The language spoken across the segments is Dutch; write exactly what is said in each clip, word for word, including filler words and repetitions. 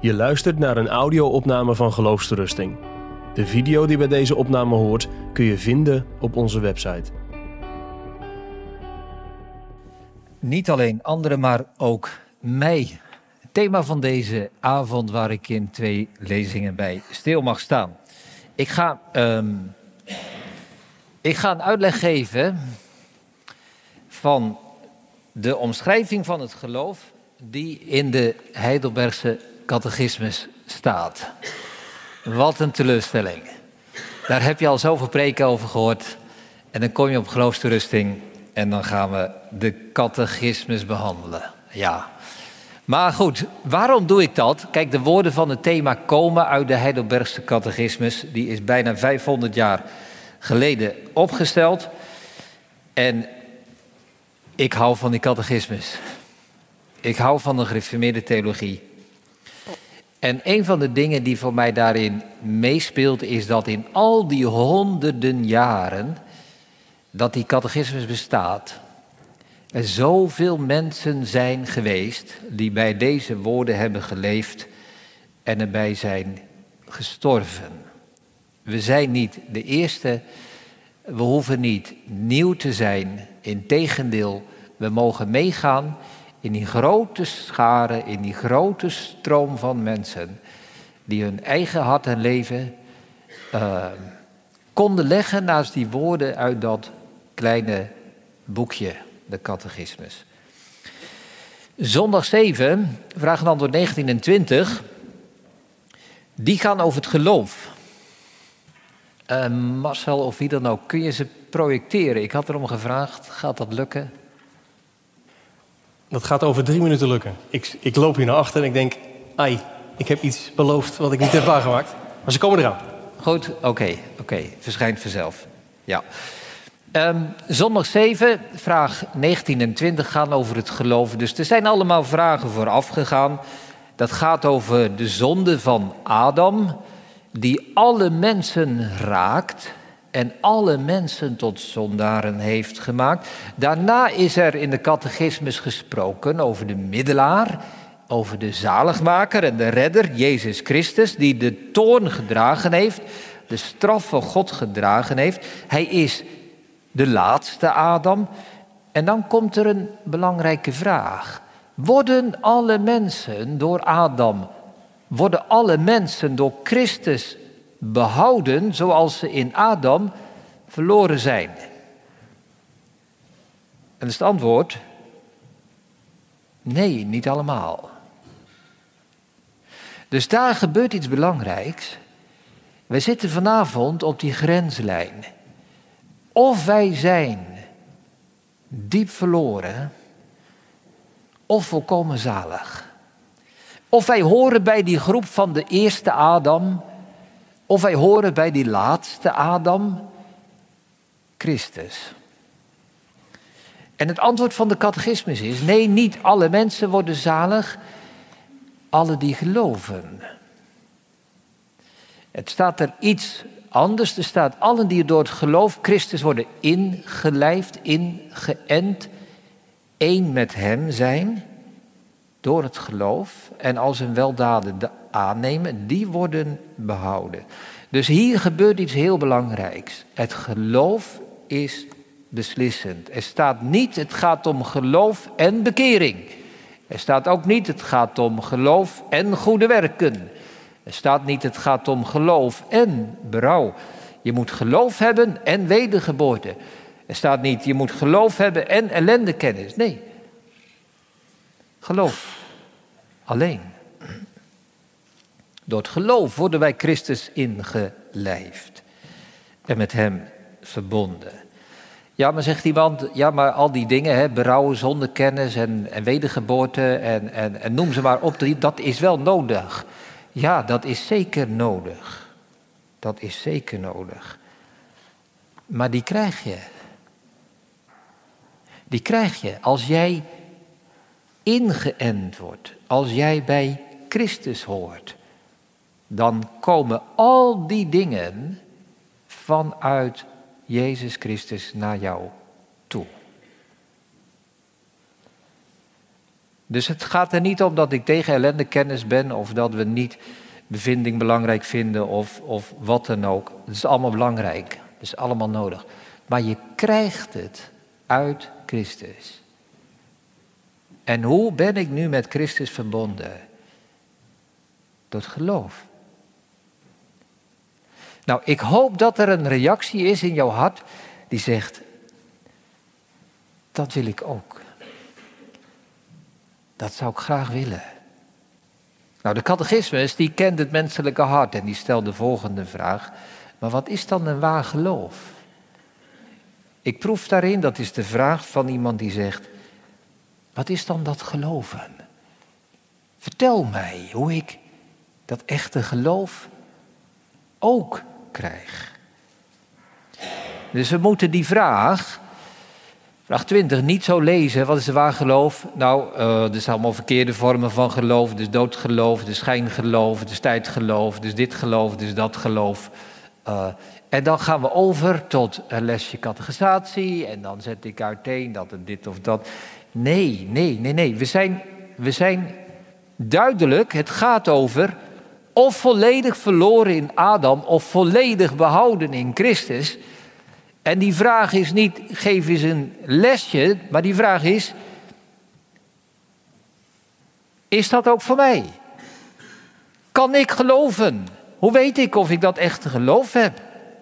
Je luistert naar een audio-opname van Geloofsterusting. De video die bij deze opname hoort kun je vinden op onze website. Niet alleen anderen, maar ook mij. Het thema van deze avond waar ik in twee lezingen bij stil mag staan. Ik ga, um, ik ga een uitleg geven van de omschrijving van het geloof die in de Heidelbergse catechismus staat. Wat een teleurstelling. Daar heb je al zoveel preken over gehoord. En dan kom je op Geloofsterusting en dan gaan we de catechismus behandelen. Ja. Maar goed, waarom doe ik dat? Kijk, de woorden van het thema komen uit de Heidelbergse catechismus. Die is bijna vijfhonderd jaar geleden opgesteld. En ik hou van die catechismus. Ik hou van de gereformeerde theologie. En een van de dingen die voor mij daarin meespeelt is dat in al die honderden jaren dat die catechismus bestaat, er zoveel mensen zijn geweest die bij deze woorden hebben geleefd en erbij zijn gestorven. We zijn niet de eerste, we hoeven niet nieuw te zijn. Integendeel, we mogen meegaan in die grote scharen, in die grote stroom van mensen die hun eigen hart en leven uh, konden leggen naast die woorden uit dat kleine boekje, de catechismus. Zondag zeven, vraag en antwoord negentien en twintig, die gaan over het geloof. Uh, Marcel of wie dan ook, kun je ze projecteren? Ik had erom gevraagd, gaat dat lukken? Dat gaat over drie minuten lukken. Ik, ik loop hier naar achter en ik denk, ai, ik heb iets beloofd wat ik niet heb waargemaakt. Maar ze komen eraan. Goed, oké, okay, oké, okay. Verschijnt vanzelf. Ja. Um, zondag zeven, vraag negentien en twintig gaan over het geloof. Dus er zijn allemaal vragen vooraf gegaan. Dat gaat over de zonde van Adam, die alle mensen raakt en alle mensen tot zondaren heeft gemaakt. Daarna is er in de catechismus gesproken over de middelaar, over de zaligmaker en de redder, Jezus Christus, die de toorn gedragen heeft, de straf van God gedragen heeft. Hij is de laatste Adam. En dan komt er een belangrijke vraag. Worden alle mensen door Adam, worden alle mensen door Christus behouden zoals ze in Adam verloren zijn? En dat is het antwoord: nee, niet allemaal. Dus daar gebeurt iets belangrijks. Wij zitten vanavond op die grenslijn. Of wij zijn diep verloren, of volkomen zalig. Of wij horen bij die groep van de eerste Adam, of wij horen bij die laatste Adam, Christus. En het antwoord van de catechismus is: nee, niet alle mensen worden zalig, alle die geloven. Het staat er iets anders. Er staat: allen die door het geloof Christus worden ingelijfd, ingeënt, één met hem zijn, door het geloof, en als hun weldaden aannemen, die worden behouden. Dus hier gebeurt iets heel belangrijks. Het geloof is beslissend. Er staat niet, het gaat om geloof en bekering. Er staat ook niet, het gaat om geloof en goede werken. Er staat niet, het gaat om geloof en berouw. Je moet geloof hebben en wedergeboorte. Er staat niet, je moet geloof hebben en ellendekennis. Nee. Geloof. Alleen. Door het geloof worden wij Christus ingelijfd. En met hem verbonden. Ja, maar zegt iemand, ja, maar al die dingen, hè, berouwen, zondekennis en, en wedergeboorte en, en, en noem ze maar op, dat is wel nodig. Ja, dat is zeker nodig. Dat is zeker nodig. Maar die krijg je. Die krijg je als jij ingeënt wordt. Als jij bij Christus hoort. Dan komen al die dingen vanuit Jezus Christus naar jou toe. Dus het gaat er niet om dat ik tegen ellendekennis ben of dat we niet bevinding belangrijk vinden of, of wat dan ook. Het is allemaal belangrijk. Het is allemaal nodig. Maar je krijgt het uit Christus. En hoe ben ik nu met Christus verbonden? Door het geloof. Nou, ik hoop dat er een reactie is in jouw hart die zegt, dat wil ik ook. Dat zou ik graag willen. Nou, de catechismus die kent het menselijke hart en die stelt de volgende vraag. Maar wat is dan een waar geloof? Ik proef daarin, dat is de vraag van iemand die zegt, wat is dan dat geloven? Vertel mij hoe ik dat echte geloof ook krijg. Dus we moeten die vraag, vraag twintig, niet zo lezen. Wat is waar geloof? Nou, uh, er zijn allemaal verkeerde vormen van geloof. Dus doodgeloof, dus schijngeloof, dus tijdgeloof, dus dit geloof, dus dat geloof. Uh, en dan gaan we over tot een lesje catechisatie. En dan zet ik uiteen dat het dit of dat. Nee, nee, nee, nee. We zijn, we zijn duidelijk, het gaat over of volledig verloren in Adam of volledig behouden in Christus. En die vraag is niet, geef eens een lesje, maar die vraag is, is dat ook voor mij? Kan ik geloven? Hoe weet ik of ik dat echte geloof heb?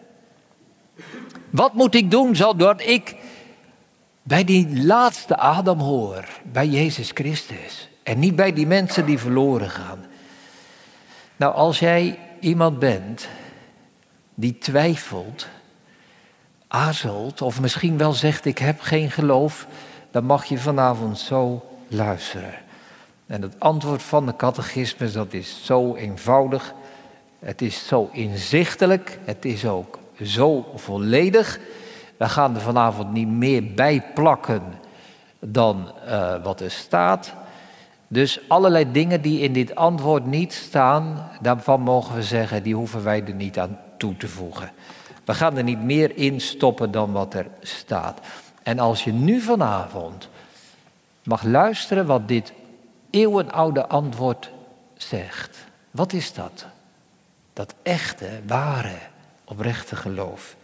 Wat moet ik doen zodat ik bij die laatste Adam hoor, bij Jezus Christus? En niet bij die mensen die verloren gaan. Nou, als jij iemand bent die twijfelt, aarzelt of misschien wel zegt ik heb geen geloof, dan mag je vanavond zo luisteren. En het antwoord van de catechismus, dat is zo eenvoudig, het is zo inzichtelijk, het is ook zo volledig. We gaan er vanavond niet meer bij plakken dan uh, wat er staat. Dus allerlei dingen die in dit antwoord niet staan, daarvan mogen we zeggen, die hoeven wij er niet aan toe te voegen. We gaan er niet meer in stoppen dan wat er staat. En als je nu vanavond mag luisteren wat dit eeuwenoude antwoord zegt. Wat is dat? Dat echte, ware, oprechte geloof.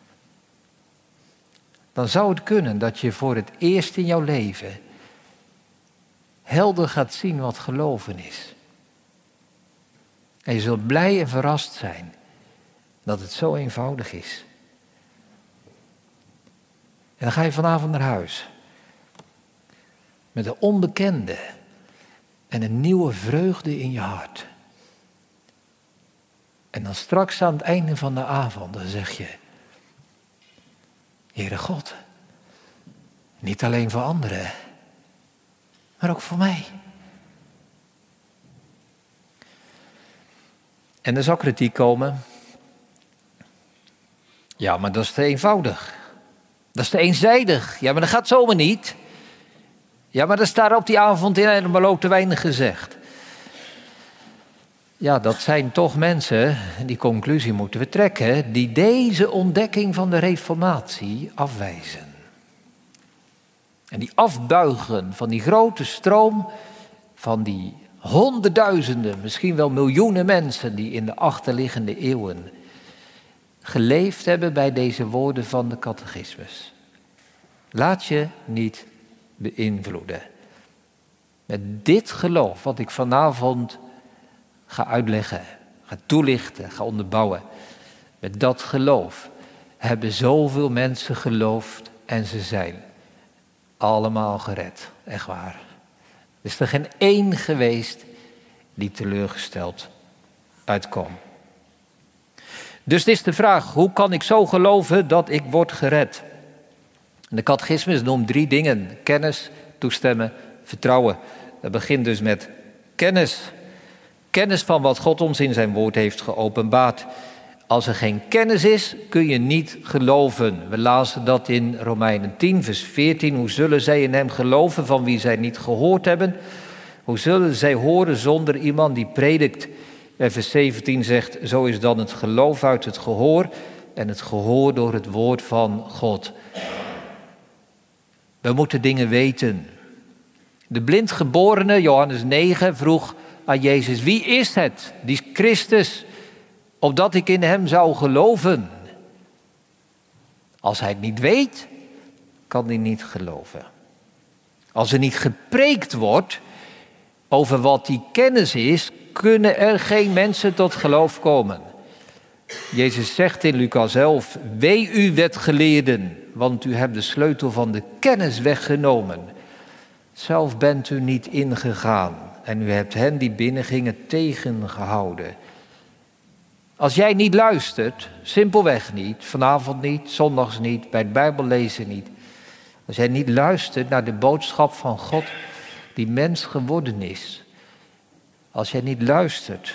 Dan zou het kunnen dat je voor het eerst in jouw leven helder gaat zien wat geloven is. En je zult blij en verrast zijn dat het zo eenvoudig is. En dan ga je vanavond naar huis. Met een onbekende en een nieuwe vreugde in je hart. En dan straks aan het einde van de avond, dan zeg je, Heere God, niet alleen voor anderen, maar ook voor mij. En er zal kritiek komen. Ja, maar dat is te eenvoudig. Dat is te eenzijdig. Ja, maar dat gaat zomaar niet. Ja, maar dat staat op die avond in Ermelo te weinig gezegd. Ja, dat zijn toch mensen, die conclusie moeten we trekken, die deze ontdekking van de reformatie afwijzen. En die afbuigen van die grote stroom van die honderdduizenden, misschien wel miljoenen mensen die in de achterliggende eeuwen geleefd hebben bij deze woorden van de catechismus. Laat je niet beïnvloeden. Met dit geloof wat ik vanavond ga uitleggen, ga toelichten, ga onderbouwen. Met dat geloof hebben zoveel mensen geloofd en ze zijn allemaal gered. Echt waar. Er is er geen één geweest die teleurgesteld uitkwam. Dus dit is de vraag, hoe kan ik zo geloven dat ik word gered? De catechismus noemt drie dingen. Kennis, toestemmen, vertrouwen. Dat begint dus met kennis. Kennis van wat God ons in zijn woord heeft geopenbaard. Als er geen kennis is, kun je niet geloven. We lazen dat in Romeinen tien, vers veertien. Hoe zullen zij in hem geloven van wie zij niet gehoord hebben? Hoe zullen zij horen zonder iemand die predikt? En vers zeventien zegt, zo is dan het geloof uit het gehoor en het gehoor door het woord van God. We moeten dingen weten. De blindgeborene, Johannes negen, vroeg aan Jezus: wie is het, die Christus, opdat ik in hem zou geloven? Als hij het niet weet, kan hij niet geloven. Als er niet gepreekt wordt over wat die kennis is, kunnen er geen mensen tot geloof komen. Jezus zegt in Lucas elf: wee u wetgeleerden, want u hebt de sleutel van de kennis weggenomen. Zelf bent u niet ingegaan en u hebt hen die binnengingen tegengehouden. Als jij niet luistert, simpelweg niet, vanavond niet, zondags niet, bij het Bijbellezen niet. Als jij niet luistert naar de boodschap van God die mens geworden is. Als jij niet luistert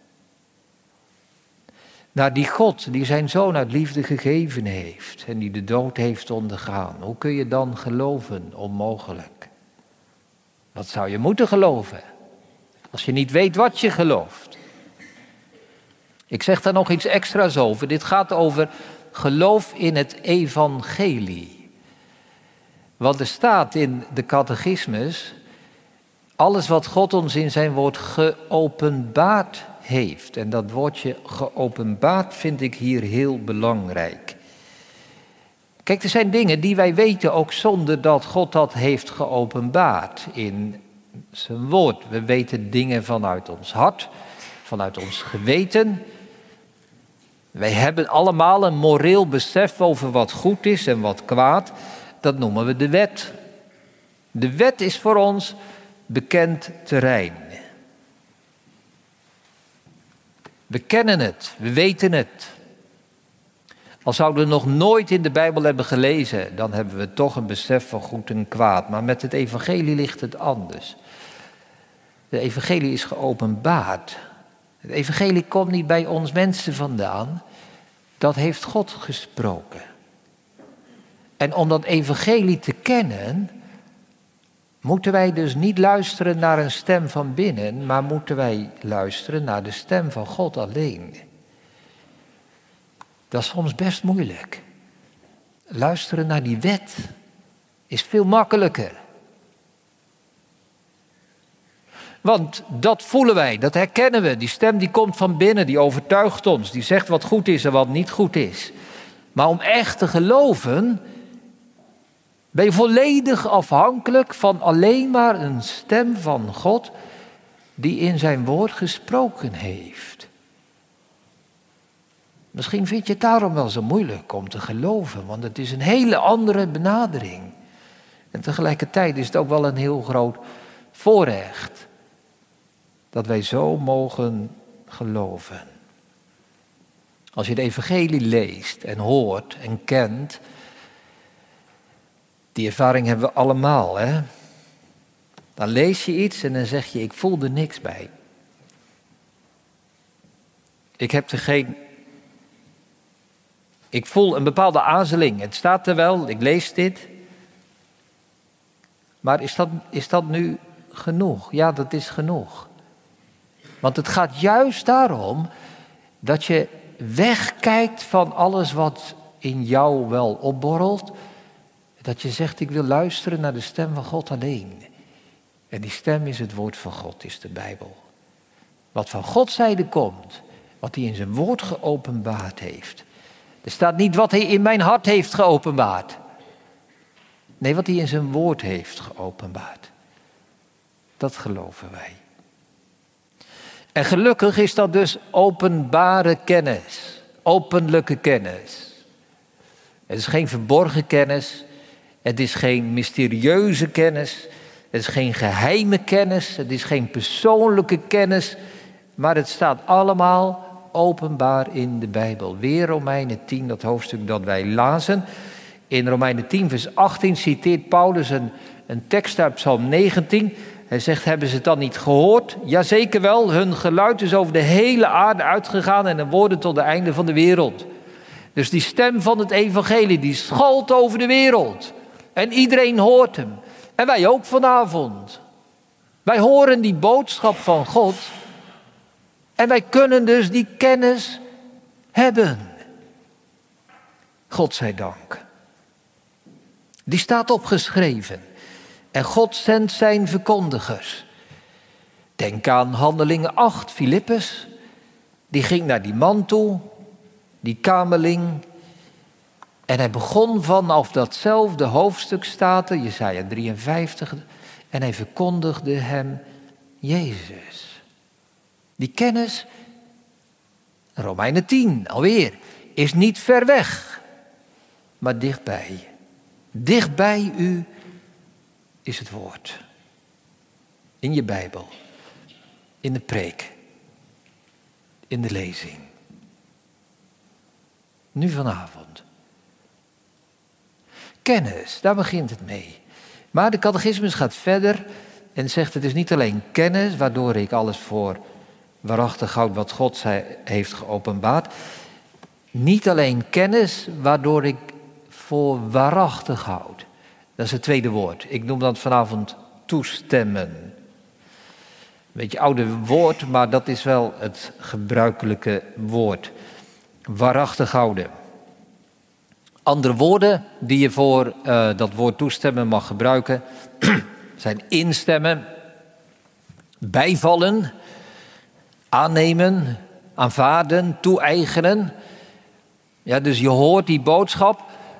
naar die God die zijn zoon uit liefde gegeven heeft en die de dood heeft ondergaan. Hoe kun je dan geloven? Onmogelijk. Wat zou je moeten geloven als je niet weet wat je gelooft? Ik zeg daar nog iets extra's over. Dit gaat over geloof in het evangelie. Want er staat in de catechismus: alles wat God ons in zijn woord geopenbaard heeft. En dat woordje geopenbaard vind ik hier heel belangrijk. Kijk, er zijn dingen die wij weten ook zonder dat God dat heeft geopenbaard in zijn woord. We weten dingen vanuit ons hart, vanuit ons geweten. Wij hebben allemaal een moreel besef over wat goed is en wat kwaad. Dat noemen we de wet. De wet is voor ons bekend terrein. We kennen het, we weten het. Al zouden we nog nooit in de Bijbel hebben gelezen, dan hebben we toch een besef van goed en kwaad. Maar met het evangelie ligt het anders. De evangelie is geopenbaard. Het evangelie komt niet bij ons mensen vandaan. Dat heeft God gesproken. En om dat evangelie te kennen, moeten wij dus niet luisteren naar een stem van binnen, maar moeten wij luisteren naar de stem van God alleen. Dat is soms best moeilijk. Luisteren naar die wet is veel makkelijker. Want dat voelen wij, dat herkennen we. Die stem die komt van binnen, die overtuigt ons. Die zegt wat goed is en wat niet goed is. Maar om echt te geloven, ben je volledig afhankelijk van alleen maar een stem van God die in zijn woord gesproken heeft. Misschien vind je het daarom wel zo moeilijk om te geloven, want het is een hele andere benadering. En tegelijkertijd is het ook wel een heel groot voorrecht dat wij zo mogen geloven. Als je het evangelie leest en hoort en kent, die ervaring hebben we allemaal, hè? Dan lees je iets en dan zeg je: ik voel er niks bij. Ik heb er geen... Ik voel een bepaalde aarzeling. Het staat er wel, ik lees dit. Maar is dat, is dat nu genoeg? Ja, dat is genoeg. Want het gaat juist daarom dat je wegkijkt van alles wat in jou wel opborrelt. Dat je zegt: ik wil luisteren naar de stem van God alleen. En die stem is het woord van God, is de Bijbel. Wat van Gods zijde komt, wat hij in zijn woord geopenbaard heeft. Er staat niet wat hij in mijn hart heeft geopenbaard. Nee, wat hij in zijn woord heeft geopenbaard. Dat geloven wij. En gelukkig is dat dus openbare kennis. Openlijke kennis. Het is geen verborgen kennis. Het is geen mysterieuze kennis. Het is geen geheime kennis. Het is geen persoonlijke kennis. Maar het staat allemaal openbaar in de Bijbel. Weer Romeinen tien, dat hoofdstuk dat wij lazen. In Romeinen tien vers achttien citeert Paulus een, een tekst uit Psalm negentien. Hij zegt: hebben ze het dan niet gehoord? Jazeker wel, hun geluid is over de hele aarde uitgegaan en hun woorden tot het einde van de wereld. Dus die stem van het evangelie, die schalt over de wereld. En iedereen hoort hem. En wij ook vanavond. Wij horen die boodschap van God. En wij kunnen dus die kennis hebben. God zij dank. Die staat opgeschreven. En God zendt zijn verkondigers. Denk aan Handelingen acht, Filippus. Die ging naar die man toe, die kameling. En hij begon vanaf datzelfde hoofdstuk, staat er, Jesaja drieënvijftig. En hij verkondigde hem Jezus. Die kennis, Romeinen tien, alweer, is niet ver weg, maar dichtbij. Dichtbij u is het woord. In je Bijbel, in de preek, in de lezing. Nu vanavond. Kennis, daar begint het mee. Maar de catechismus gaat verder en zegt het is niet alleen kennis, waardoor ik alles voor waarachtig houd wat God zei, heeft geopenbaard. Niet alleen kennis, waardoor ik voor waarachtig houd. Dat is het tweede woord. Ik noem dat vanavond toestemmen. Een beetje oude woord, maar dat is wel het gebruikelijke woord. Waarachtig houden. Andere woorden die je voor uh, dat woord toestemmen mag gebruiken zijn instemmen, bijvallen, aannemen, aanvaarden, toe-eigenen. Ja, dus je hoort die boodschap.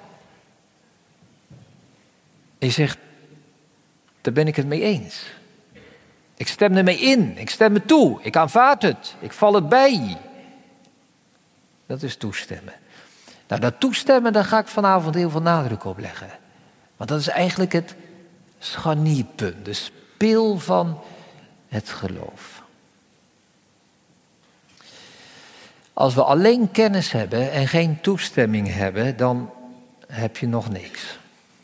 En je zegt, daar ben ik het mee eens. Ik stem ermee in, ik stem er toe, ik aanvaard het, ik val het bij. Dat is toestemmen. Nou, dat toestemmen, daar ga ik vanavond heel veel nadruk op leggen. Want dat is eigenlijk het scharnierpunt, de spil van het geloof. Als we alleen kennis hebben en geen toestemming hebben, dan heb je nog niks.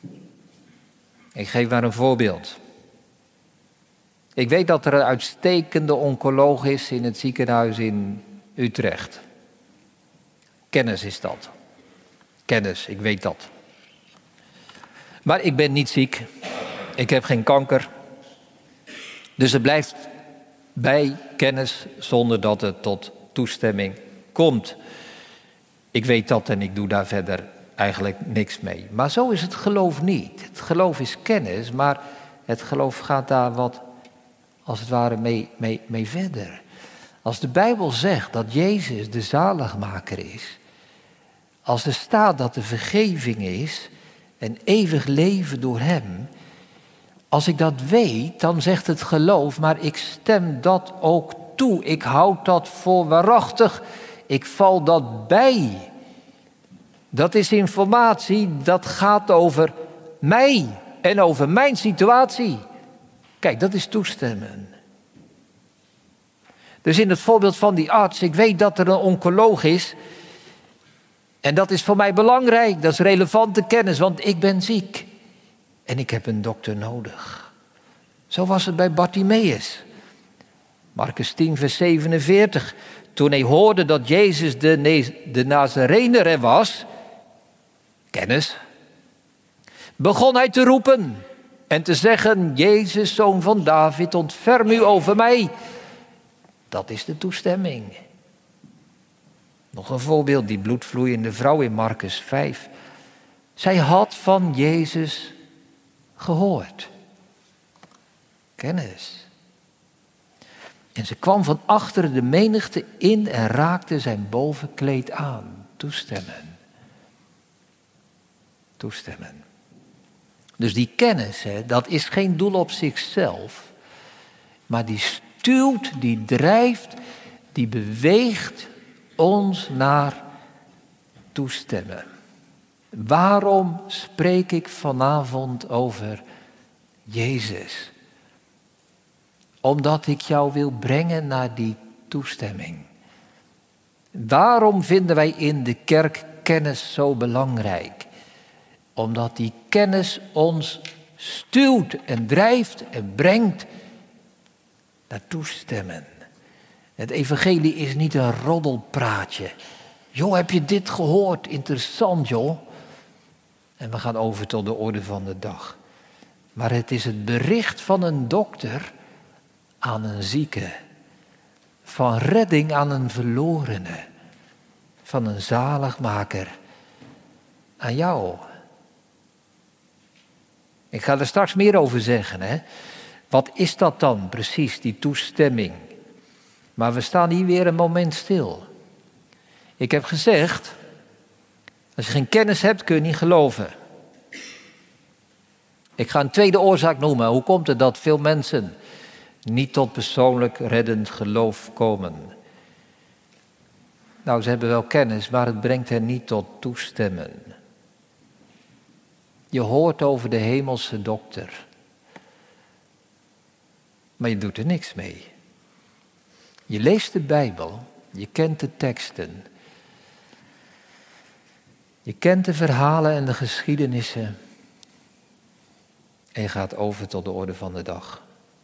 Ik geef maar een voorbeeld. Ik weet dat er een uitstekende oncoloog is in het ziekenhuis in Utrecht. Kennis is dat. Kennis, ik weet dat. Maar ik ben niet ziek. Ik heb geen kanker. Dus het blijft bij kennis zonder dat het tot toestemming komt. Ik weet dat en ik doe daar verder eigenlijk niks mee. Maar zo is het geloof niet. Het geloof is kennis, maar het geloof gaat daar wat, als het ware, mee, mee, mee verder. Als de Bijbel zegt dat Jezus de zaligmaker is, als er staat dat er vergeving is en eeuwig leven door hem, als ik dat weet, dan zegt het geloof, maar ik stem dat ook toe. Ik houd dat voor waarachtig. Ik val dat bij. Dat is informatie, dat gaat over mij en over mijn situatie. Kijk, dat is toestemmen. Dus in het voorbeeld van die arts, ik weet dat er een oncoloog is. En dat is voor mij belangrijk, dat is relevante kennis, want ik ben ziek. En ik heb een dokter nodig. Zo was het bij Bartimaeus. Marcus tien, vers zevenenveertig. Toen hij hoorde dat Jezus de, ne- de Nazarener er was, kennis, begon hij te roepen en te zeggen, Jezus, zoon van David, ontferm u over mij. Dat is de toestemming. Nog een voorbeeld, die bloedvloeiende vrouw in Marcus vijf. Zij had van Jezus gehoord. Kennis. En ze kwam van achter de menigte in en raakte zijn bovenkleed aan. Toestemmen. Toestemmen. Dus die kennis, hè, dat is geen doel op zichzelf. Maar die stuwt, die drijft, die beweegt ons naar toestemmen. Waarom spreek ik vanavond over Jezus? Omdat ik jou wil brengen naar die toestemming. Waarom vinden wij in de kerk kennis zo belangrijk? Omdat die kennis ons stuwt en drijft en brengt naar toestemmen. Het evangelie is niet een roddelpraatje. Joh, heb je dit gehoord? Interessant, joh. En we gaan over tot de orde van de dag. Maar het is het bericht van een dokter aan een zieke. Van redding aan een verlorene. Van een zaligmaker aan jou. Ik ga er straks meer over zeggen. Hè? Wat is dat dan precies, die toestemming? Maar we staan hier weer een moment stil. Ik heb gezegd, als je geen kennis hebt, kun je niet geloven. Ik ga een tweede oorzaak noemen. Hoe komt het dat veel mensen niet tot persoonlijk reddend geloof komen? Nou, ze hebben wel kennis, maar het brengt hen niet tot toestemmen. Je hoort over de hemelse dokter, maar je doet er niks mee. Je leest de Bijbel, je kent de teksten, je kent de verhalen en de geschiedenissen en je gaat over tot de orde van de dag.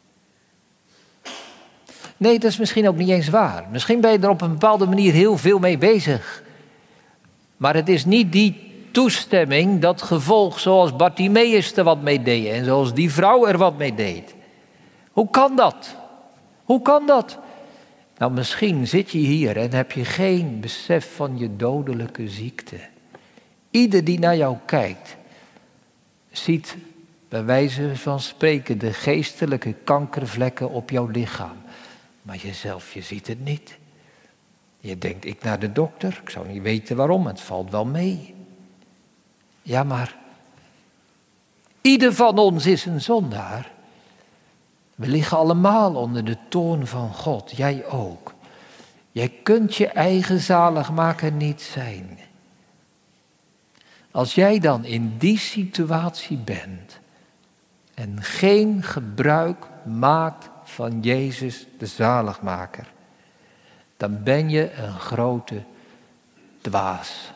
Nee, dat is misschien ook niet eens waar. Misschien ben je er op een bepaalde manier heel veel mee bezig. Maar het is niet die toestemming, dat gevolg zoals Bartimeus er wat mee deed en zoals die vrouw er wat mee deed. Hoe kan dat? Hoe kan dat? Nou, misschien zit je hier en heb je geen besef van je dodelijke ziekte. Ieder die naar jou kijkt, ziet bij wijze van spreken de geestelijke kankervlekken op jouw lichaam. Maar jezelf, je ziet het niet. Je denkt, ik naar de dokter, ik zou niet weten waarom, het valt wel mee. Ja, maar ieder van ons is een zondaar. We liggen allemaal onder de toorn van God, jij ook. Jij kunt je eigen zaligmaker niet zijn. Als jij dan in die situatie bent en geen gebruik maakt van Jezus de zaligmaker, dan ben je een grote dwaas.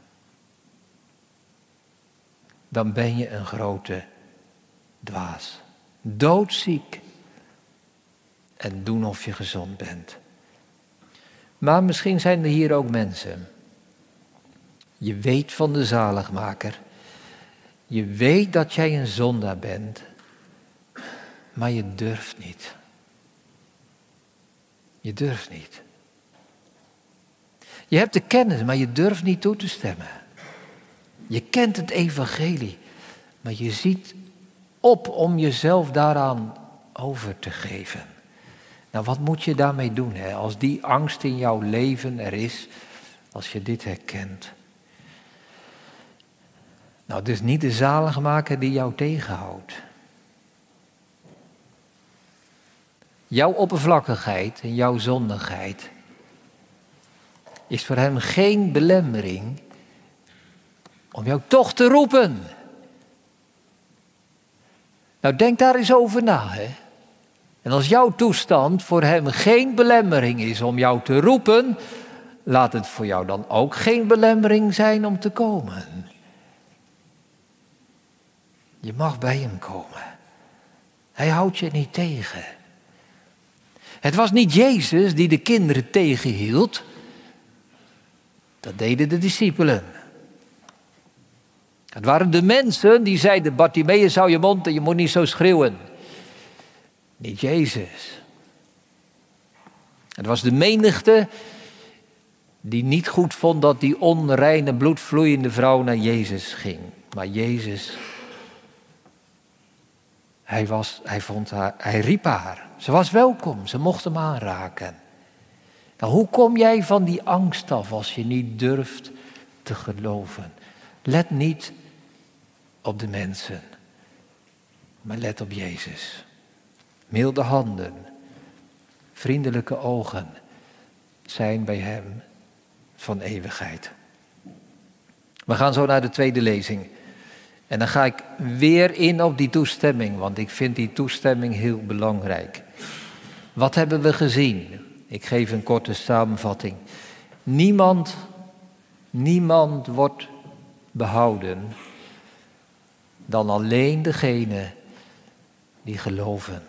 Dan ben je een grote dwaas. Doodziek. En doen of je gezond bent. Maar misschien zijn er hier ook mensen. Je weet van de zaligmaker. Je weet dat jij een zondaar bent. Maar je durft niet. Je durft niet. Je hebt de kennis, maar je durft niet toe te stemmen. Je kent het evangelie, maar je ziet op om jezelf daaraan over te geven. Nou, wat moet je daarmee doen, hè? Als die angst in jouw leven er is, als je dit herkent? Nou, het is niet de zaligmaker die jou tegenhoudt. Jouw oppervlakkigheid en jouw zondigheid is voor hem geen belemmering om jou toch te roepen. Nou, denk daar eens over na, hè. En als jouw toestand voor hem geen belemmering is om jou te roepen, laat het voor jou dan ook geen belemmering zijn om te komen. Je mag bij hem komen. Hij houdt je niet tegen. Het was niet Jezus die de kinderen tegenhield. Dat deden de discipelen. Het waren de mensen die zeiden, Bartimeus, hou je mond en je moet niet zo schreeuwen. Niet Jezus. Het was de menigte die niet goed vond dat die onreine, bloedvloeiende vrouw naar Jezus ging. Maar Jezus, hij, was, hij, vond haar, hij riep haar. Ze was welkom, ze mocht hem aanraken. Nou, hoe kom jij van die angst af als je niet durft te geloven? Let niet op de mensen, maar let op Jezus. Milde handen, vriendelijke ogen zijn bij hem van eeuwigheid. We gaan zo naar de tweede lezing. En dan ga ik weer in op die toestemming, want ik vind die toestemming heel belangrijk. Wat hebben we gezien? Ik geef een korte samenvatting. Niemand, niemand wordt behouden dan alleen degene die geloven.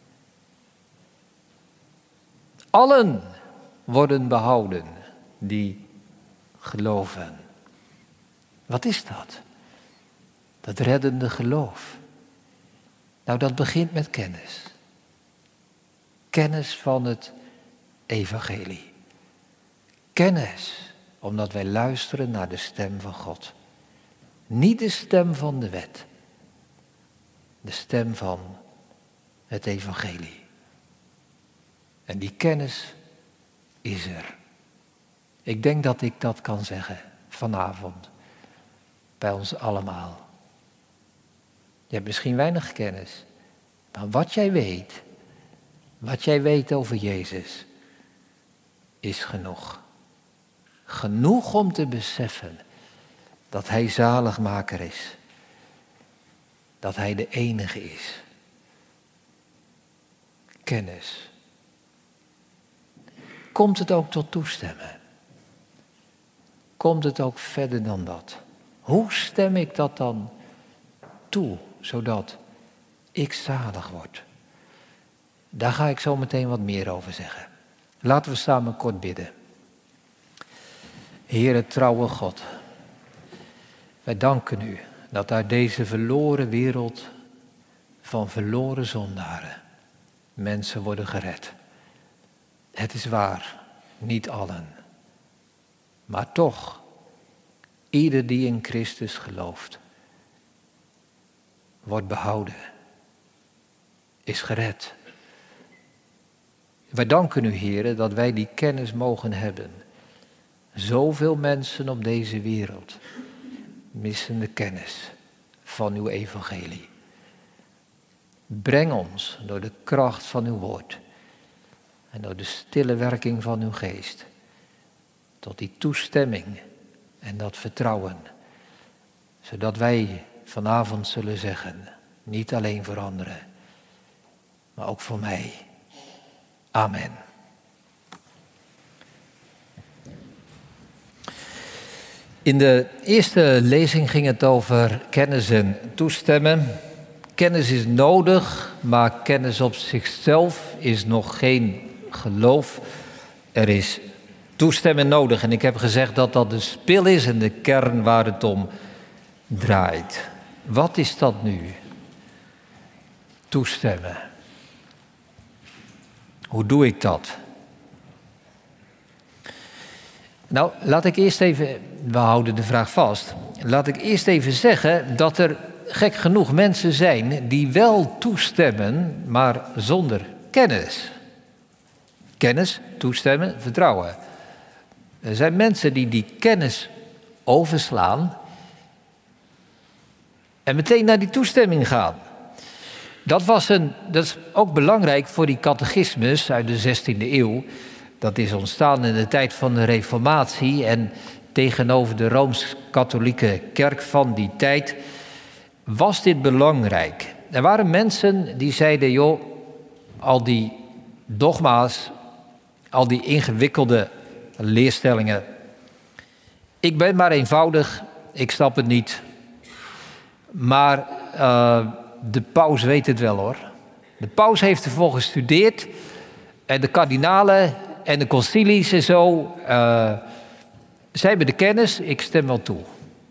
Allen worden behouden die geloven. Wat is dat? Dat reddende geloof. Nou, dat begint met kennis. Kennis van het evangelie. Kennis, omdat wij luisteren naar de stem van God. Niet de stem van de wet. De stem van het evangelie. En die kennis is er. Ik denk dat ik dat kan zeggen vanavond. Bij ons allemaal. Je hebt misschien weinig kennis. Maar wat jij weet, wat jij weet over Jezus, is genoeg. Genoeg om te beseffen dat Hij zaligmaker is. Dat Hij de enige is. Kennis. Komt het ook tot toestemmen? Komt het ook verder dan dat? Hoe stem ik dat dan toe, zodat ik zalig word? Daar ga ik zo meteen wat meer over zeggen. Laten we samen kort bidden. Heere trouwe God, wij danken u dat uit deze verloren wereld van verloren zondaren mensen worden gered. Het is waar, niet allen, maar toch, ieder die in Christus gelooft, wordt behouden, is gered. Wij danken u, Heere, dat wij die kennis mogen hebben. Zoveel mensen op deze wereld missen de kennis van uw evangelie. Breng ons door de kracht van uw woord en door de stille werking van uw geest tot die toestemming en dat vertrouwen, zodat wij vanavond zullen zeggen, niet alleen voor anderen, maar ook voor mij. Amen. In de eerste lezing ging het over kennis en toestemmen. Kennis is nodig, maar kennis op zichzelf is nog geen geloof. Er is toestemmen nodig. En ik heb gezegd dat dat de spil is en de kern waar het om draait. Wat is dat nu? Toestemmen. Hoe doe ik dat? Nou, laat ik eerst even, we houden de vraag vast. Laat ik eerst even zeggen dat er gek genoeg mensen zijn die wel toestemmen, maar zonder kennis. Kennis, toestemmen, vertrouwen. Er zijn mensen die die kennis overslaan en meteen naar die toestemming gaan. Dat, was een, dat is ook belangrijk voor die catechismus uit de zestiende eeuw. Dat is ontstaan in de tijd van de Reformatie en tegenover de Rooms-Katholieke Kerk van die tijd was dit belangrijk. Er waren mensen die zeiden, joh, al die dogma's, al die ingewikkelde leerstellingen, ik ben maar eenvoudig, ik snap het niet. Maar uh, de paus weet het wel hoor. De paus heeft ervoor gestudeerd en de kardinalen en de concilies en zo, uh, zij hebben de kennis, ik stem wel toe.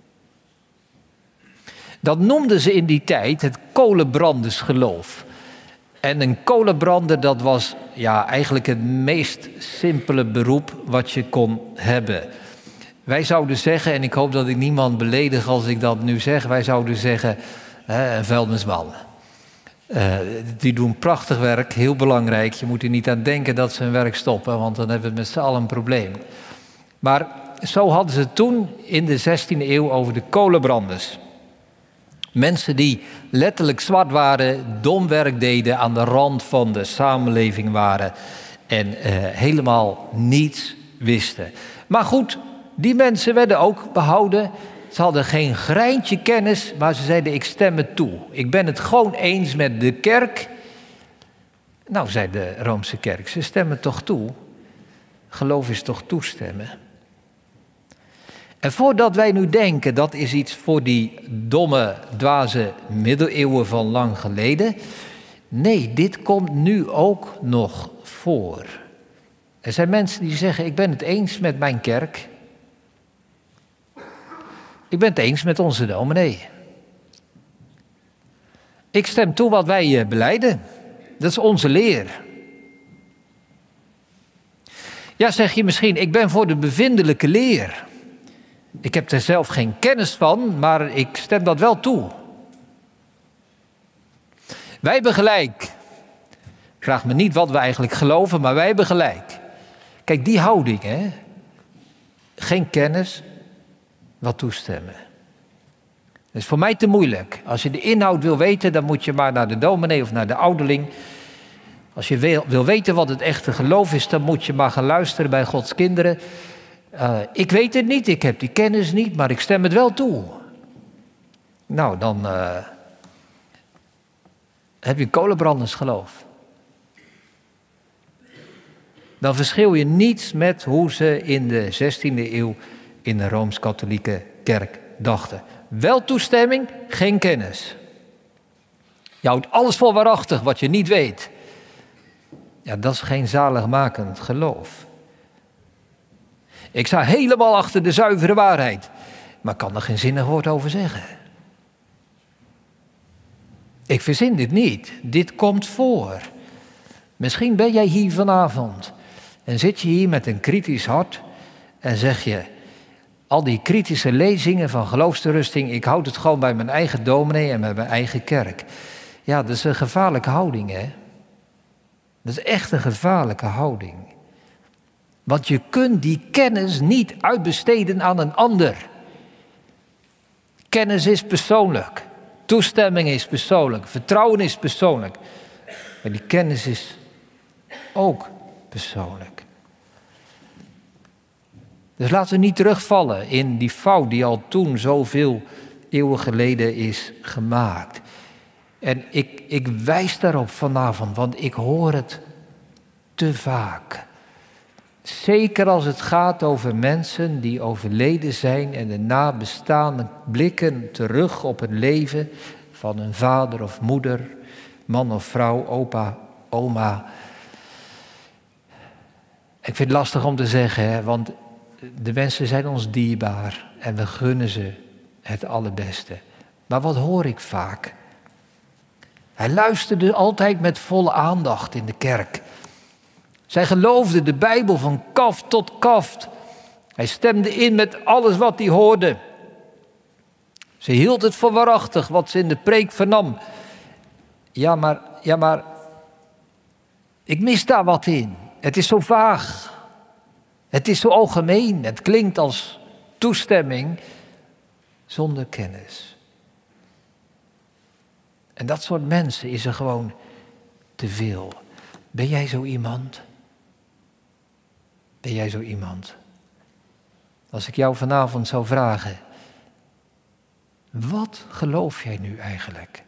Dat noemden ze in die tijd het kolenbrandersgeloof. En een kolenbrander, dat was ja, eigenlijk het meest simpele beroep wat je kon hebben. Wij zouden zeggen, en ik hoop dat ik niemand beledig als ik dat nu zeg, wij zouden zeggen, hè, een vuilnisman. Uh, die doen prachtig werk, heel belangrijk. Je moet er niet aan denken dat ze hun werk stoppen, want dan hebben we met z'n allen een probleem. Maar zo hadden ze toen in de zestiende eeuw over de kolenbranders. Mensen die letterlijk zwart waren, dom werk deden, aan de rand van de samenleving waren en uh, helemaal niets wisten. Maar goed, die mensen werden ook behouden. Ze hadden geen greintje kennis, maar ze zeiden, ik stem het toe. Ik ben het gewoon eens met de kerk. Nou, zei de Roomse kerk, ze stemmen toch toe. Geloof is toch toestemmen. En voordat wij nu denken, dat is iets voor die domme, dwaze middeleeuwen van lang geleden. Nee, dit komt nu ook nog voor. Er zijn mensen die zeggen, ik ben het eens met mijn kerk. Ik ben het eens met onze dominee. Ik stem toe wat wij belijden. Dat is onze leer. Ja, zeg je misschien, ik ben voor de bevindelijke leer. Ik heb er zelf geen kennis van, maar ik stem dat wel toe. Wij hebben gelijk. Ik vraag me niet wat we eigenlijk geloven, maar wij hebben gelijk. Kijk, die houding, hè. Geen kennis, wat toestemmen. Dat is voor mij te moeilijk. Als je de inhoud wil weten, dan moet je maar naar de dominee of naar de ouderling. Als je wil, wil weten wat het echte geloof is, dan moet je maar gaan luisteren bij Gods kinderen. Uh, ik weet het niet, ik heb die kennis niet, maar ik stem het wel toe. Nou, dan uh, heb je een kolenbrandersgeloof. Dan verschil je niets met hoe ze in de zestiende eeuw in de Rooms-Katholieke kerk dachten. Wel toestemming, geen kennis. Je houdt alles voor waarachtig wat je niet weet. Ja, dat is geen zaligmakend geloof. Ik sta helemaal achter de zuivere waarheid, maar kan er geen zinnig woord over zeggen. Ik verzin dit niet, dit komt voor. Misschien ben jij hier vanavond en zit je hier met een kritisch hart en zeg je, al die kritische lezingen van geloofsterusting, ik houd het gewoon bij mijn eigen dominee en bij mijn eigen kerk. Ja, dat is een gevaarlijke houding, hè. Dat is echt een gevaarlijke houding. Want je kunt die kennis niet uitbesteden aan een ander. Kennis is persoonlijk. Toestemming is persoonlijk. Vertrouwen is persoonlijk. Maar die kennis is ook persoonlijk. Dus laten we niet terugvallen in die fout die al toen zoveel eeuwen geleden is gemaakt. En ik, ik wijs daarop vanavond, want ik hoor het te vaak. Zeker als het gaat over mensen die overleden zijn en de nabestaanden blikken terug op het leven van een vader of moeder, man of vrouw, opa, oma. Ik vind het lastig om te zeggen, hè, want de mensen zijn ons dierbaar en we gunnen ze het allerbeste. Maar wat hoor ik vaak? Hij luisterde altijd met volle aandacht in de kerk. Zij geloofde de Bijbel van kaft tot kaft. Hij stemde in met alles wat hij hoorde. Ze hield het voor waarachtig wat ze in de preek vernam. Ja, maar, ja, maar ik mis daar wat in. Het is zo vaag. Het is zo algemeen. Het klinkt als toestemming zonder kennis. En dat soort mensen is er gewoon te veel. Ben jij zo iemand? Ben jij zo iemand? Als ik jou vanavond zou vragen, wat geloof jij nu eigenlijk?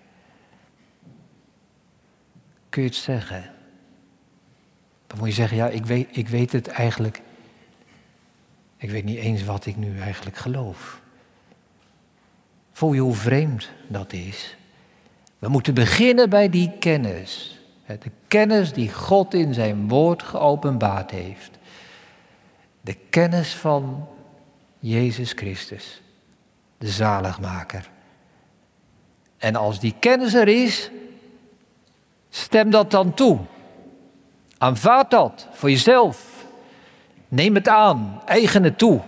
Kun je het zeggen? Dan moet je zeggen, ja, ik weet, ik weet het eigenlijk. Ik weet niet eens wat ik nu eigenlijk geloof. Voel je hoe vreemd dat is? We moeten beginnen bij die kennis. De kennis die God in zijn woord geopenbaard heeft. De kennis van Jezus Christus, de zaligmaker. En als die kennis er is, stem dat dan toe. Aanvaard dat voor jezelf. Neem het aan, eigen het toe.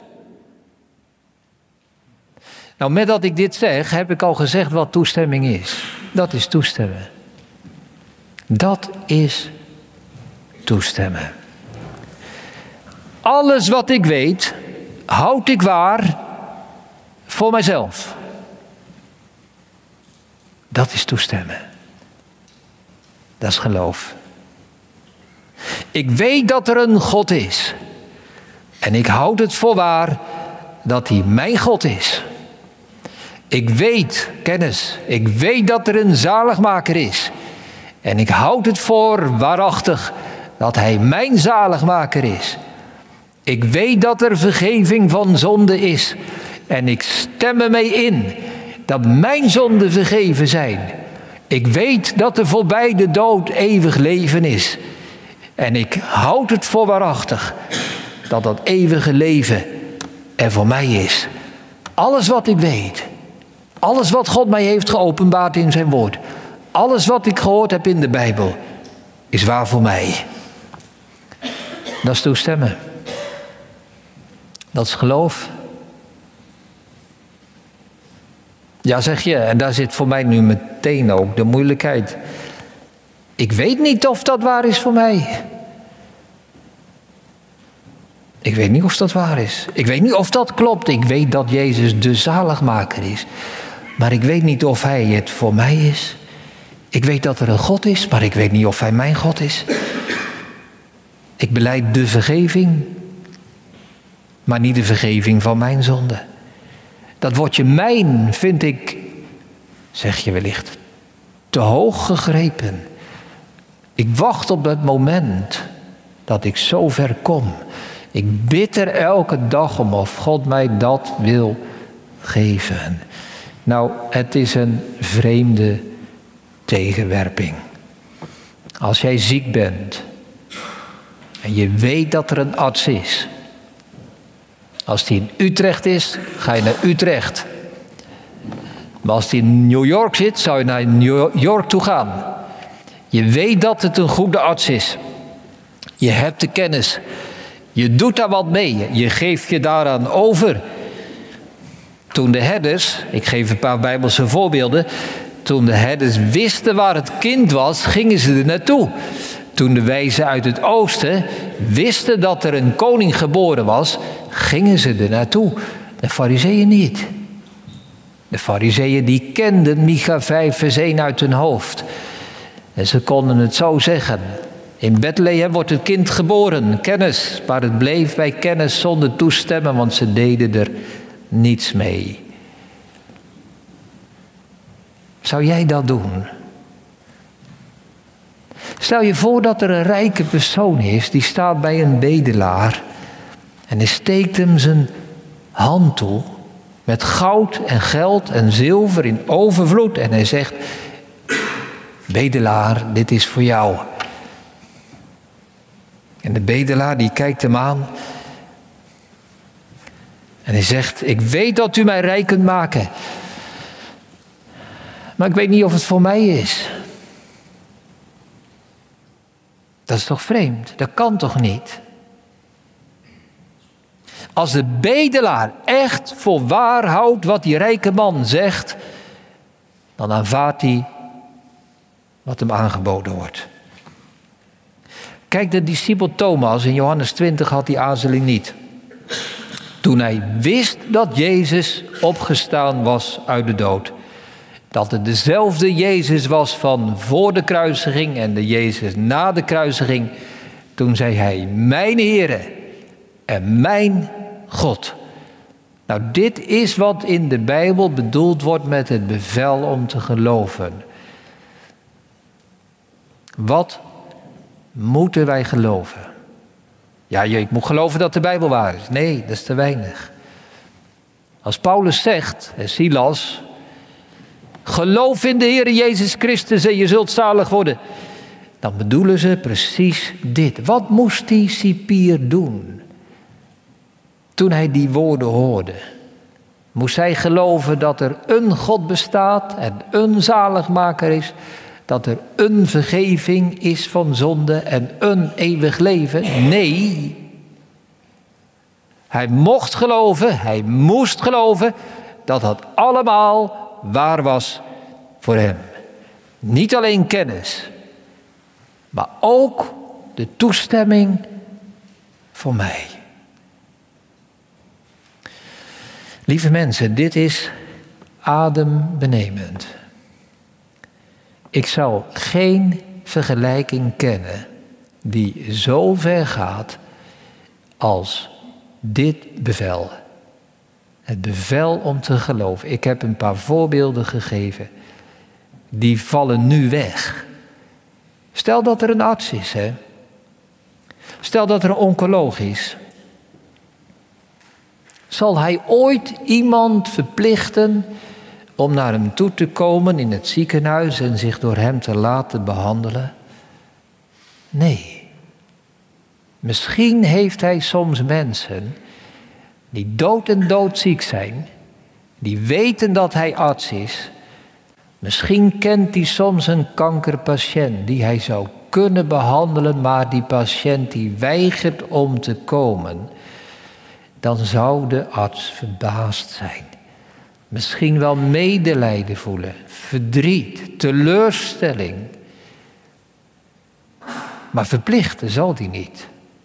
Nou, met dat ik dit zeg, heb ik al gezegd wat toestemming is. Dat is toestemmen. Dat is toestemmen. Alles wat ik weet, houd ik waar voor mijzelf. Dat is toestemmen. Dat is geloof. Ik weet dat er een God is. En ik houd het voor waar dat hij mijn God is. Ik weet, kennis, ik weet dat er een zaligmaker is. En ik houd het voor waarachtig dat hij mijn zaligmaker is. Ik weet dat er vergeving van zonde is. En ik stem ermee in dat mijn zonden vergeven zijn. Ik weet dat er voorbij de dood eeuwig leven is. En ik houd het voor waarachtig dat dat eeuwige leven er voor mij is. Alles wat ik weet, alles wat God mij heeft geopenbaard in zijn woord, alles wat ik gehoord heb in de Bijbel, is waar voor mij. Dat is toestemmen. Dat is geloof. Ja, zeg je, en daar zit voor mij nu meteen ook de moeilijkheid. Ik weet niet of dat waar is voor mij. Ik weet niet of dat waar is. Ik weet niet of dat klopt. Ik weet dat Jezus de zaligmaker is. Maar ik weet niet of hij het voor mij is. Ik weet dat er een God is, maar ik weet niet of hij mijn God is. Ik belijd de vergeving, maar niet de vergeving van mijn zonde. Dat woordje mijn vind ik, zeg je wellicht, te hoog gegrepen. Ik wacht op het moment dat ik zo ver kom. Ik bid er elke dag om of God mij dat wil geven. Nou, het is een vreemde tegenwerping. Als jij ziek bent en je weet dat er een arts is. Als die in Utrecht is, ga je naar Utrecht. Maar als die in New York zit, zou je naar New York toe gaan. Je weet dat het een goede arts is. Je hebt de kennis. Je doet daar wat mee. Je geeft je daaraan over. Toen de herders, ik geef een paar Bijbelse voorbeelden. Toen de herders wisten waar het kind was, gingen ze er naartoe. Toen de wijzen uit het oosten wisten dat er een koning geboren was, gingen ze er naartoe. De Farizeeën niet. De Farizeeën die kenden Micha vijf vers één uit hun hoofd. En ze konden het zo zeggen. In Bethlehem wordt het kind geboren, kennis. Maar het bleef bij kennis zonder toestemmen, want ze deden er niets mee. Zou jij dat doen? Stel je voor dat er een rijke persoon is, die staat bij een bedelaar. En hij steekt hem zijn hand toe met goud en geld en zilver in overvloed. En hij zegt, bedelaar, dit is voor jou. En de bedelaar die kijkt hem aan. En hij zegt, ik weet dat u mij rijk kunt maken. Maar ik weet niet of het voor mij is. Dat is toch vreemd? Dat kan toch niet? Als de bedelaar echt voor waar houdt wat die rijke man zegt, dan aanvaardt hij wat hem aangeboden wordt. Kijk, de discipel Thomas in Johannes twintig had die aarzeling niet. Toen hij wist dat Jezus opgestaan was uit de dood. Dat het dezelfde Jezus was van voor de kruisiging en de Jezus na de kruisiging. Toen zei hij, mijn Heere en mijn God. Nou, dit is wat in de Bijbel bedoeld wordt met het bevel om te geloven. Wat moeten wij geloven? Ja, ik moet geloven dat de Bijbel waar is. Nee, dat is te weinig. Als Paulus zegt, en Silas, geloof in de Heer Jezus Christus en je zult zalig worden. Dan bedoelen ze precies dit. Wat moest die cipier doen toen hij die woorden hoorde? Moest hij geloven dat er een God bestaat en een zaligmaker is? Dat er een vergeving is van zonde en een eeuwig leven? Nee. Hij mocht geloven, hij moest geloven dat dat allemaal waar was voor hem. Niet alleen kennis, maar ook de toestemming voor mij. Lieve mensen, dit is adembenemend. Ik zou geen vergelijking kennen die zo ver gaat als dit bevel. Het bevel om te geloven. Ik heb een paar voorbeelden gegeven. Die vallen nu weg. Stel dat er een arts is, hè. Stel dat er een oncoloog is. Zal hij ooit iemand verplichten om naar hem toe te komen in het ziekenhuis en zich door hem te laten behandelen? Nee. Misschien heeft hij soms mensen die dood en doodziek zijn, die weten dat hij arts is. Misschien kent hij soms een kankerpatiënt die hij zou kunnen behandelen, maar die patiënt die weigert om te komen. Dan zou de arts verbaasd zijn. Misschien wel medelijden voelen, verdriet, teleurstelling. Maar verplichten zal hij niet.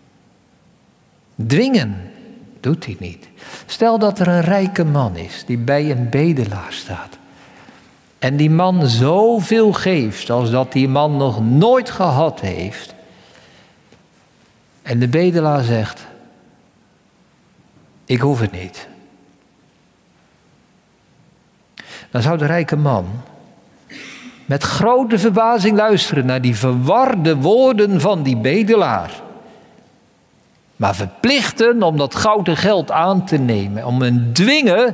Dwingen doet hij niet. Stel dat er een rijke man is die bij een bedelaar staat. En die man zoveel geeft als dat die man nog nooit gehad heeft. En de bedelaar zegt, ik hoef het niet. Dan zou de rijke man met grote verbazing luisteren naar die verwarde woorden van die bedelaar. Maar verplichten om dat goud en geld aan te nemen, om hem dwingen,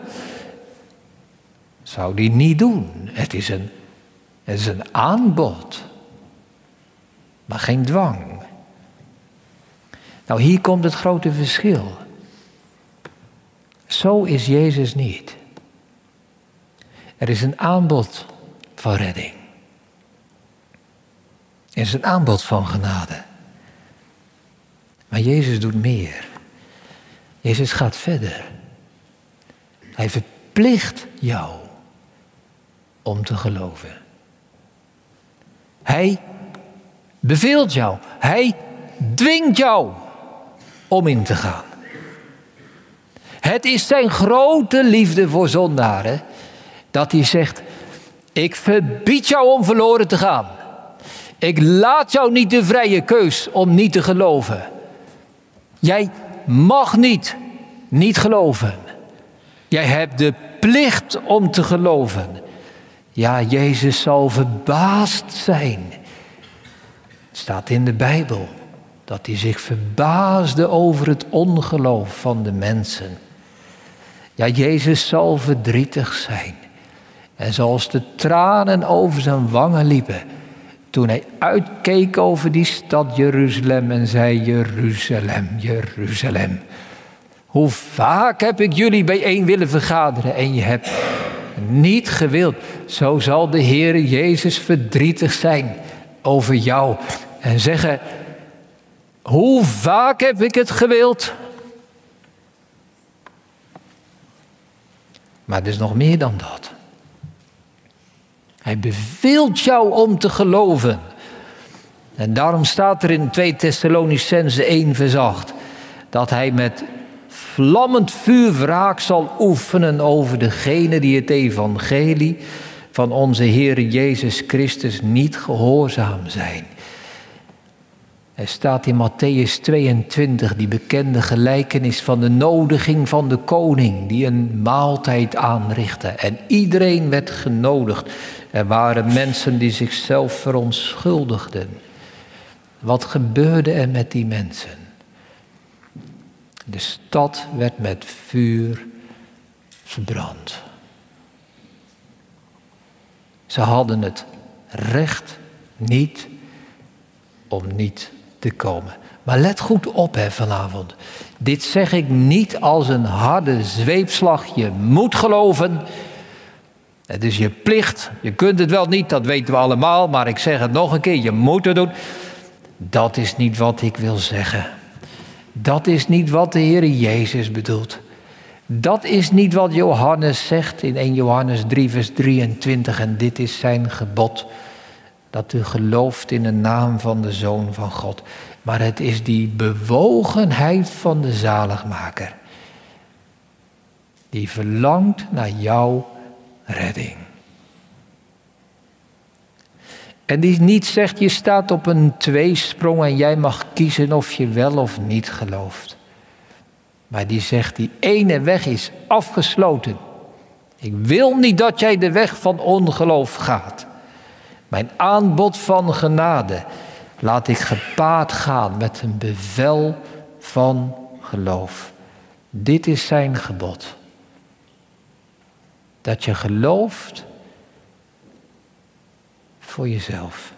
zou die niet doen. Het is een, het is een aanbod, maar geen dwang. Nou, hier komt het grote verschil. Zo is Jezus niet. Er is een aanbod van redding. Er is een aanbod van genade. Maar Jezus doet meer. Jezus gaat verder. Hij verplicht jou om te geloven. Hij beveelt jou. Hij dwingt jou om in te gaan. Het is zijn grote liefde voor zondaren dat hij zegt, ik verbied jou om verloren te gaan. Ik laat jou niet de vrije keus om niet te geloven. Jij mag niet, niet geloven. Jij hebt de plicht om te geloven. Ja, Jezus zal verbaasd zijn. Het staat in de Bijbel dat hij zich verbaasde over het ongeloof van de mensen. Ja, Jezus zal verdrietig zijn. En zoals de tranen over zijn wangen liepen, toen hij uitkeek over die stad Jeruzalem en zei, Jeruzalem, Jeruzalem. Hoe vaak heb ik jullie bijeen willen vergaderen en je hebt niet gewild. Zo zal de Heere Jezus verdrietig zijn over jou en zeggen, hoe vaak heb ik het gewild? Maar er is nog meer dan dat. Hij beveelt jou om te geloven. En daarom staat er in twee Thessalonicenzen één vers acht... dat hij met vlammend vuur wraak zal oefenen over degene die het evangelie van onze Heere Jezus Christus niet gehoorzaam zijn. Er staat in Mattheüs tweeëntwintig die bekende gelijkenis van de nodiging van de koning die een maaltijd aanrichtte. En iedereen werd genodigd. Er waren mensen die zichzelf verontschuldigden. Wat gebeurde er met die mensen? De stad werd met vuur verbrand. Ze hadden het recht niet om niet te komen. Maar let goed op hè, vanavond. Dit zeg ik niet als een harde zweepslag. Je moet geloven. Het is je plicht. Je kunt het wel niet, dat weten we allemaal. Maar ik zeg het nog een keer, je moet het doen. Dat is niet wat ik wil zeggen. Dat is niet wat de Heer Jezus bedoelt. Dat is niet wat Johannes zegt in eerste Johannes drie vers drieëntwintig. En dit is zijn gebod. Dat u gelooft in de naam van de Zoon van God. Maar het is die bewogenheid van de zaligmaker. Die verlangt naar jouw redding. En die niet zegt, je staat op een tweesprong en jij mag kiezen of je wel of niet gelooft. Maar die zegt, die ene weg is afgesloten. Ik wil niet dat jij de weg van ongeloof gaat. Mijn aanbod van genade laat ik gepaard gaan met een bevel van geloof. Dit is zijn gebod. Dat je gelooft voor jezelf.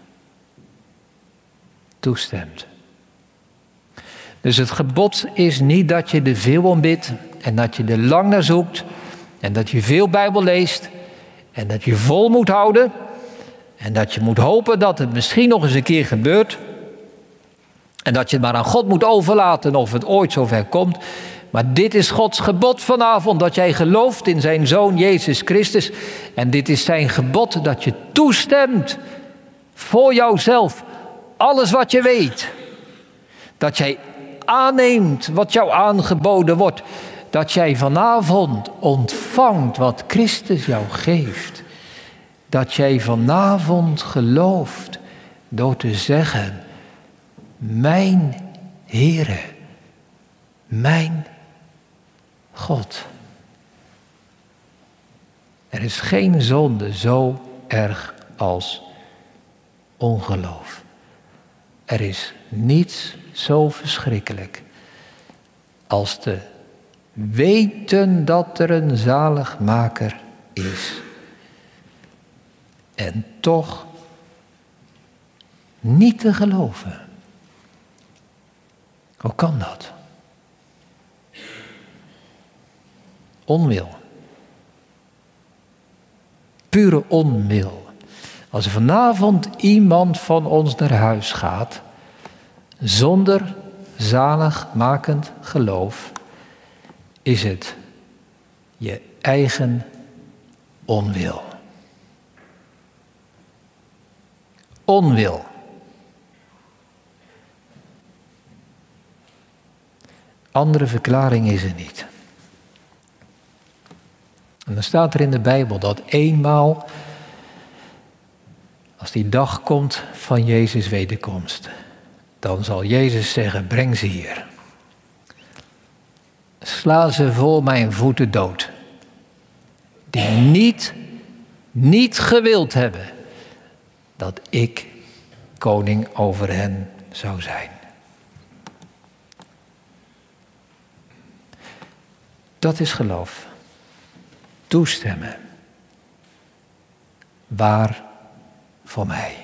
Toestemt. Dus het gebod is niet dat je er veel om bidt en dat je er lang naar zoekt en dat je veel Bijbel leest en dat je vol moet houden en dat je moet hopen dat het misschien nog eens een keer gebeurt en dat je het maar aan God moet overlaten of het ooit zover komt. Maar dit is Gods gebod vanavond, dat jij gelooft in zijn Zoon Jezus Christus. En dit is zijn gebod dat je toestemt voor jouzelf alles wat je weet. Dat jij aanneemt wat jou aangeboden wordt. Dat jij vanavond ontvangt wat Christus jou geeft. Dat jij vanavond gelooft door te zeggen, mijn Heere, mijn God. Er is geen zonde zo erg als ongeloof. Er is niets zo verschrikkelijk als te weten dat er een zaligmaker is. En toch niet te geloven. Hoe kan dat? Onwil. Pure onwil. Als er vanavond iemand van ons naar huis gaat, zonder zaligmakend geloof, is het je eigen onwil. Onwil. Andere verklaring is er niet. En dan staat er in de Bijbel dat eenmaal, als die dag komt van Jezus' wederkomst, dan zal Jezus zeggen, breng ze hier. Sla ze voor mijn voeten dood. Die niet, niet gewild hebben dat ik koning over hen zou zijn. Dat is geloof. Toestemmen. Waar voor mij.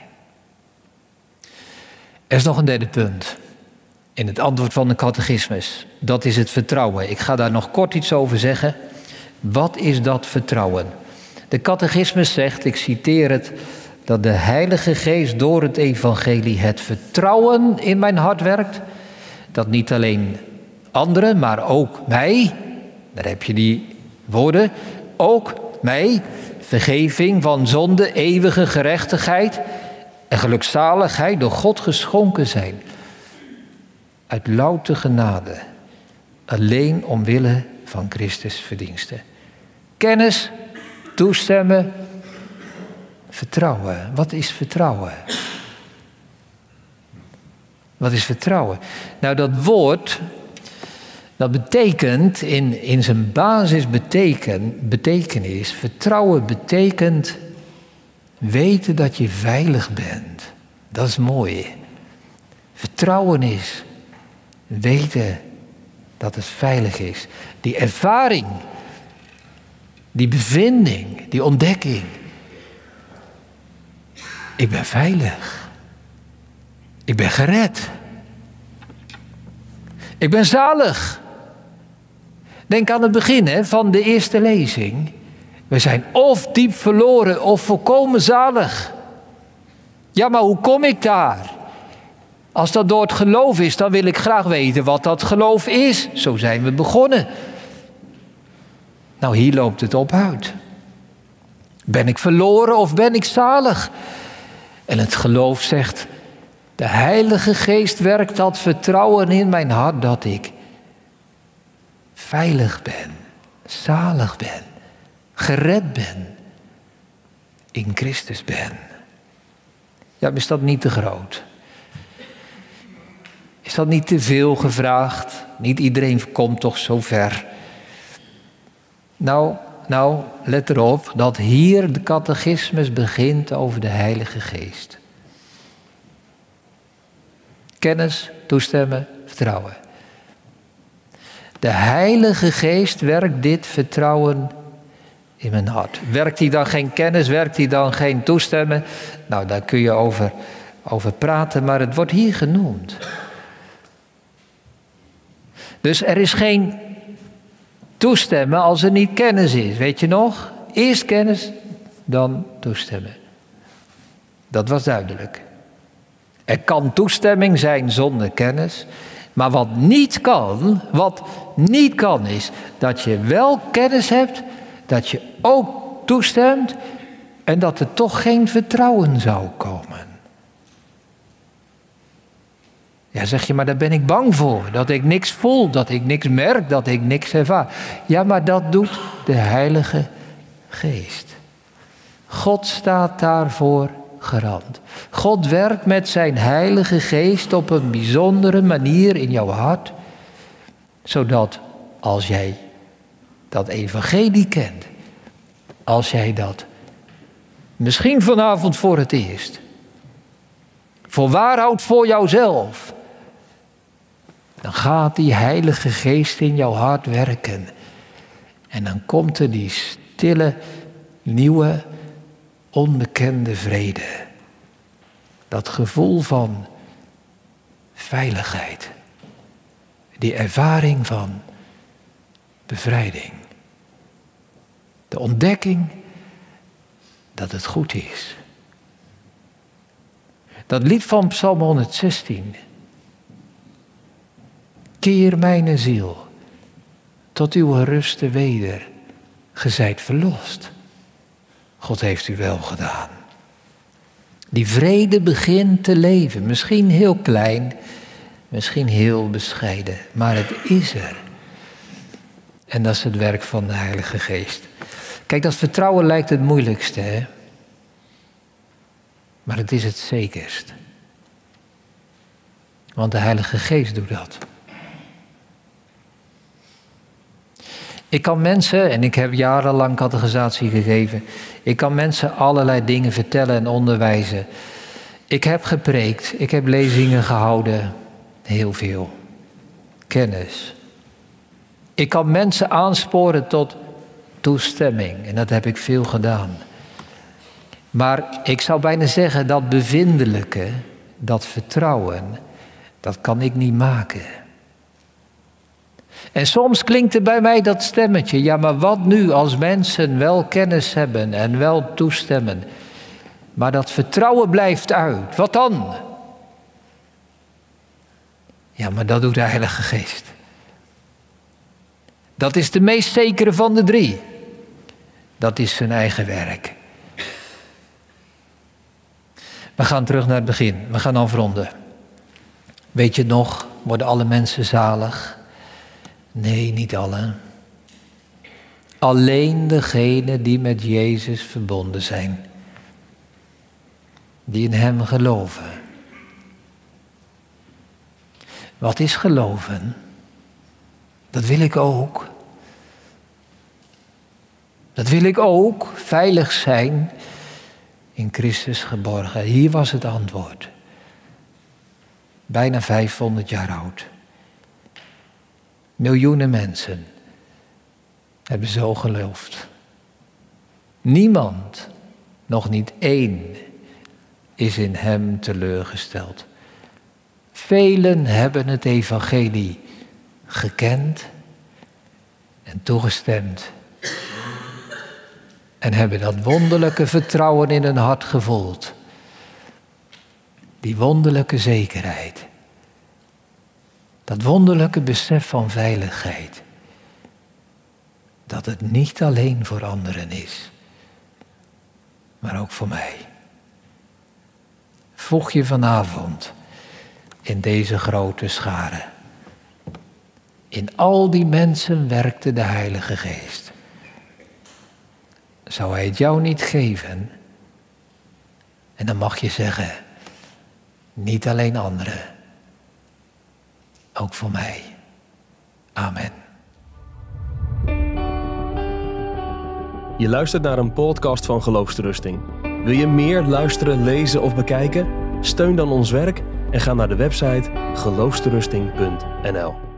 Er is nog een derde punt in het antwoord van de catechismus. Dat is het vertrouwen. Ik ga daar nog kort iets over zeggen. Wat is dat vertrouwen? De catechismus zegt, ik citeer het, dat de Heilige Geest door het evangelie het vertrouwen in mijn hart werkt. Dat niet alleen anderen, maar ook mij, daar heb je die woorden, ook mij, vergeving van zonde, eeuwige gerechtigheid en gelukzaligheid door God geschonken zijn. Uit louter genade, alleen omwille van Christus verdiensten. Kennis, toestemmen, vertrouwen. Wat is vertrouwen? Wat is vertrouwen? Nou, dat woord, dat betekent in, in zijn basis beteken, betekenis, vertrouwen betekent weten dat je veilig bent. Dat is mooi. Vertrouwen is weten dat het veilig is. Die ervaring, die bevinding, die ontdekking. Ik ben veilig. Ik ben gered. Ik ben zalig. Denk aan het begin hè, van de eerste lezing. We zijn of diep verloren of volkomen zalig. Ja, maar hoe kom ik daar? Als dat door het geloof is, dan wil ik graag weten wat dat geloof is. Zo zijn we begonnen. Nou, hier loopt het op uit. Ben ik verloren of ben ik zalig? En het geloof zegt, de Heilige Geest werkt dat vertrouwen in mijn hart dat ik veilig ben, zalig ben, gered ben, in Christus ben. Ja, is dat niet te groot? Is dat niet te veel gevraagd? Niet iedereen komt toch zo ver. Nou, nou, let erop dat hier de catechismus begint over de Heilige Geest. Kennis, toestemmen, vertrouwen. De Heilige Geest werkt dit vertrouwen in mijn hart. Werkt hij dan geen kennis, werkt hij dan geen toestemmen? Nou, daar kun je over, over praten, maar het wordt hier genoemd. Dus er is geen toestemmen als er niet kennis is. Weet je nog? Eerst kennis, dan toestemmen. Dat was duidelijk. Er kan toestemming zijn zonder kennis. Maar wat niet kan, wat niet kan is dat je wel kennis hebt, dat je ook toestemt en dat er toch geen vertrouwen zou komen. Ja, zeg je, maar daar ben ik bang voor. Dat ik niks voel, dat ik niks merk, dat ik niks ervaar. Ja, maar dat doet de Heilige Geest. God staat daarvoor garant. God werkt met zijn Heilige Geest op een bijzondere manier in jouw hart. Zodat als jij dat evangelie kent, als jij dat misschien vanavond voor het eerst voor waar houdt voor jouzelf, dan gaat die Heilige Geest in jouw hart werken. En dan komt er die stille, nieuwe, onbekende vrede. Dat gevoel van veiligheid. Die ervaring van bevrijding. De ontdekking dat het goed is. Dat lied van Psalm honderdzestien. Keer mijn ziel tot uw rusten weder. Ge zijt verlost. God heeft u wel gedaan. Die vrede begint te leven. Misschien heel klein, misschien heel bescheiden. Maar het is er. En dat is het werk van de Heilige Geest. Kijk, dat vertrouwen lijkt het moeilijkste, hè? Maar het is het zekerst. Want de Heilige Geest doet dat. Ik kan mensen, en ik heb jarenlang catechisatie gegeven, ik kan mensen allerlei dingen vertellen en onderwijzen. Ik heb gepreekt, ik heb lezingen gehouden, heel veel. Kennis. Ik kan mensen aansporen tot toestemming, en dat heb ik veel gedaan. Maar ik zou bijna zeggen, dat bevindelijke, dat vertrouwen, dat kan ik niet maken. En soms klinkt er bij mij dat stemmetje, ja, maar wat nu als mensen wel kennis hebben en wel toestemmen, maar dat vertrouwen blijft uit, wat dan? Ja, maar dat doet de Heilige Geest. Dat is de meest zekere van de drie. Dat is zijn eigen werk. We gaan terug naar het begin. We gaan afronden. Weet je het nog? Worden alle mensen zalig? Nee, niet alle. Alleen degenen die met Jezus verbonden zijn. Die in hem geloven. Wat is geloven? Dat wil ik ook. Dat wil ik ook. Veilig zijn. In Christus geborgen. Hier was het antwoord. Bijna vijfhonderd jaar oud. Miljoenen mensen hebben zo geloofd. Niemand, nog niet één, is in hem teleurgesteld. Velen hebben het evangelie gekend en toegestemd. En hebben dat wonderlijke vertrouwen in hun hart gevoeld. Die wonderlijke zekerheid. Dat wonderlijke besef van veiligheid. Dat het niet alleen voor anderen is. Maar ook voor mij. Voeg je vanavond in deze grote schare. In al die mensen werkte de Heilige Geest. Zou hij het jou niet geven? En dan mag je zeggen, niet alleen anderen, ook voor mij. Amen. Je luistert naar een podcast van Geloofsterusting. Wil je meer luisteren, lezen of bekijken? Steun dan ons werk en ga naar de website geloofsterusting punt n l.